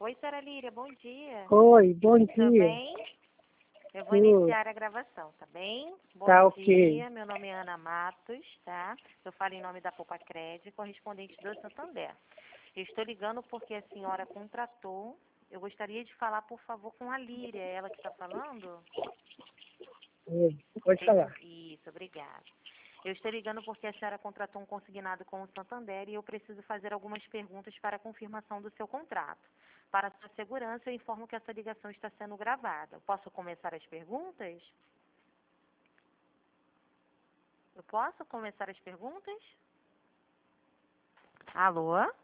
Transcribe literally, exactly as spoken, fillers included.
Oi, senhora Líria, bom dia. Oi, bom Tudo dia. bem? Eu vou Tudo. iniciar a gravação, tá bem? Bom Tá dia, ok. meu nome é Ana Matos, tá? Eu falo em nome da Poupa Crédito, correspondente do Santander. Eu estou ligando porque a senhora contratou. Eu gostaria de falar, por favor, com a Líria. É ela que está falando? É, Pode falar. Isso, obrigada. Eu estou ligando porque a senhora contratou um consignado com o Santander e eu preciso fazer algumas perguntas para a confirmação do seu contrato. Para sua segurança, eu informo que essa ligação está sendo gravada. Posso começar as perguntas? Eu posso começar as perguntas? Alô?